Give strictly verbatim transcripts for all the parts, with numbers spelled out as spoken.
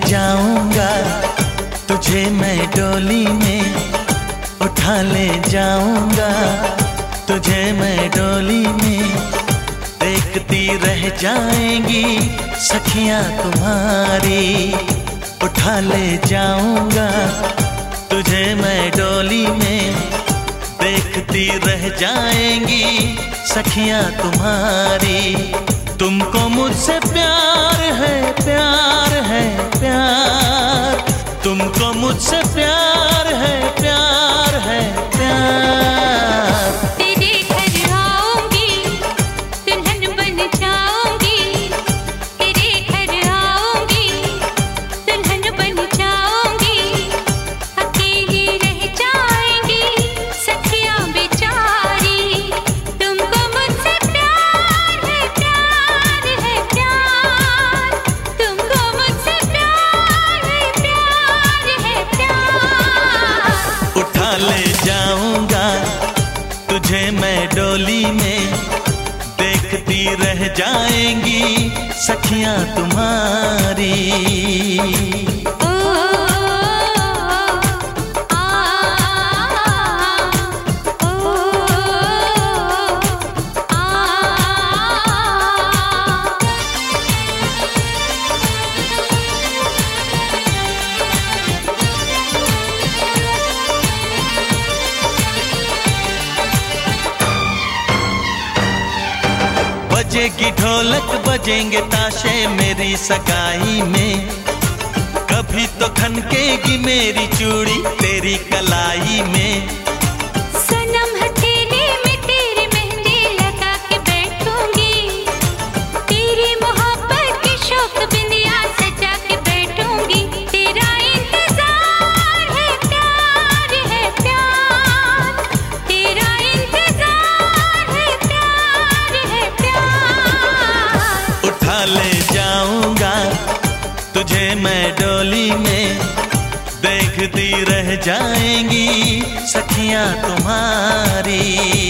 जाऊंगा, तुझे मैं डोली में उठा ले जाऊंगा, तुझे मैं डोली में देखती रह जाएंगी सखियां तुम्हारी। उठा ले जाऊंगा, तुझे मैं डोली में देखती रह जाएंगी सखियां तुम्हारी। तुमको मुझसे प्यार है, प्यार है, प्यार, तुमको मुझसे प्यार है, प्यार है, प्यार। तेरे घर आऊंगी, दुल्हन बन जाऊंगी, तेरे घर आऊंगी, दुल्हन बन जाऊंगी, अकेली रह जाएंगी सखियां बेचारी। तुमको मुझसे प्यार है, प्यार है, प्यार, तुमको मुझसे प्यार है, प्यार है, प्यार। उठा ले जाऊंगा, तुझे मैं डोली में देखती रह जाएंगी सखियां तुम्हारी। ओ आ ओ आ बजेगी ढोलक, बजेंगे ताशे मेरी सगाई में, कभी तो खनकेगी मेरी चूड़ी तेरी कलाई में। सनम हथेली में तेरी मेहंदी लगा के बैठूंगी, तेरी मोहब्बत की शौक बिंदिया सजा के बैठूंगी। तेरा इंतजार है, प्यार है, प्यार, तेरा इंतजार है, प्यार है, प्यार। उठा ले जाऊंगा, तुझे मैं डोली में देखती रह जाएंगी सखियां तुम्हारी।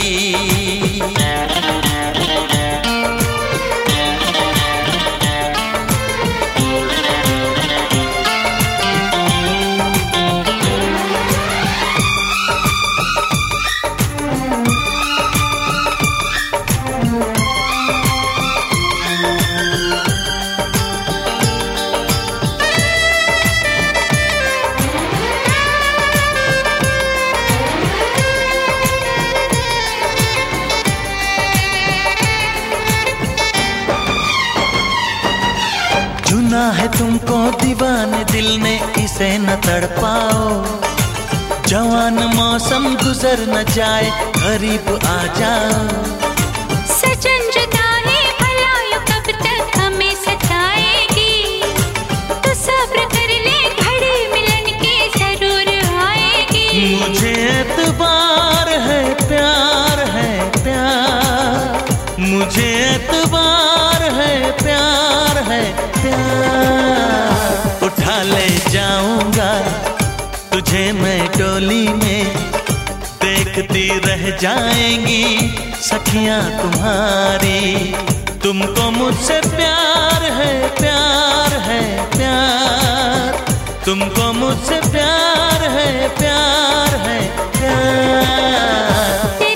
चुना है तुमको दीवाने दिल ने, इसे न तड़पाओ, जवान मौसम गुजर न जाए करीब आ जाओ। सजन जुदाई भला यूं कब तक हमें सताएगी, तो सब्र कर ले घड़ी मिलन की जरूर आएगी। मुझे एतबार है, प्यार है, प्यार, मुझे एतबार है, प्यार है, प्यार। उठा ले जाऊंगा, तुझे मैं डोली में देखती रह जाएंगी सखियां तुम्हारी। तुमको मुझसे प्यार है, प्यार है, प्यार, तुमको मुझसे प्यार है, प्यार है, प्यार।